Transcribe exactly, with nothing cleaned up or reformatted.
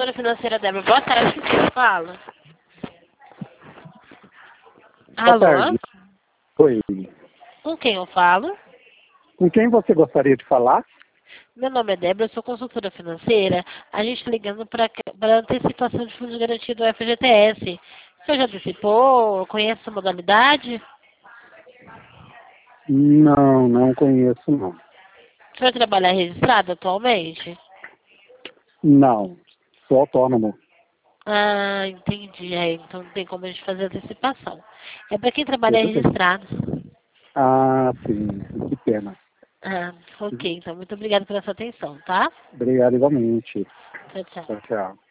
consultora financeira Débora. Boa tarde, quem fala? Boa Alô? tarde. Oi. Com quem eu falo? Com quem você gostaria de falar? Meu nome é Débora, eu sou consultora financeira. A gente tá ligando para antecipação de fundo de garantia do F G T S. O senhor já antecipou? Conhece essa modalidade? Não, não conheço, não. O senhor trabalha registrado atualmente? Não, sou autônomo. Ah, entendi. É, então não tem como a gente fazer antecipação. É para quem trabalha Tudo bem. registrado. Ah, sim, que pena. Ah, ok. Então, muito obrigada pela sua atenção, tá? Obrigado igualmente. Tchau, tchau. Tchau, tchau.